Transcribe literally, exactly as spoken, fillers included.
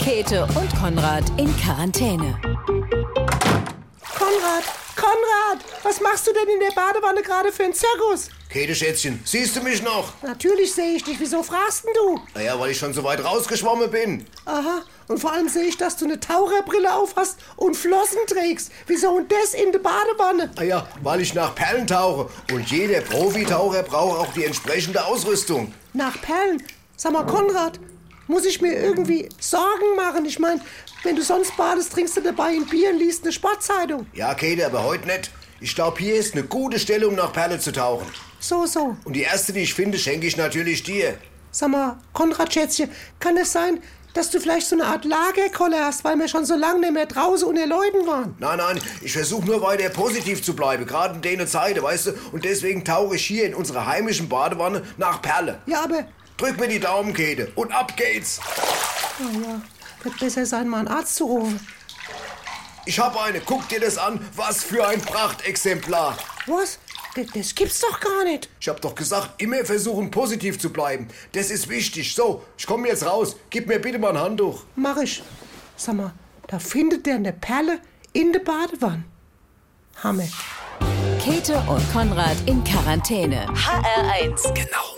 Käthe und Konrad in Quarantäne. Konrad, Konrad, was machst du denn in der Badewanne gerade für einen Zirkus? Käthe, Schätzchen, siehst du mich noch? Natürlich sehe ich dich. Wieso fragst denn du? Naja, weil ich schon so weit rausgeschwommen bin. Aha, und vor allem sehe ich, dass du eine Taucherbrille aufhast und Flossen trägst. Wieso und das in der Badewanne? Naja, weil ich nach Perlen tauche. Und jeder Profitaucher braucht auch die entsprechende Ausrüstung. Nach Perlen? Sag mal, Konrad, muss ich mir irgendwie Sorgen machen? Ich meine, wenn du sonst badest, trinkst du dabei ein Bier und liest eine Sportzeitung. Ja, Käthe, aber heute nicht. Ich glaube, hier ist eine gute Stelle, um nach Perle zu tauchen. So, so. Und die erste, die ich finde, schenke ich natürlich dir. Sag mal, Konrad Schätzchen, kann es sein, dass du vielleicht so eine Art Lagerkoller hast, weil wir schon so lange nicht mehr draußen unter Leuten waren? Nein, nein, ich versuche nur weiter positiv zu bleiben, gerade in der Zeit, weißt du? Und deswegen tauche ich hier in unserer heimischen Badewanne nach Perle. Ja, aber... Drück mir die Daumen, Käthe, und ab geht's. Oh ja, wird besser sein, mal einen Arzt zu rufen. Ich hab eine, guck dir das an, was für ein Prachtexemplar. Was? Das, das gibt's doch gar nicht. Ich hab doch gesagt, immer versuchen, positiv zu bleiben. Das ist wichtig. So, ich komme jetzt raus. Gib mir bitte mal ein Handtuch. Mach ich. Sag mal, da findet der eine Perle in der Badewanne. Hammer. Käthe und Konrad in Quarantäne. H R eins. Genau.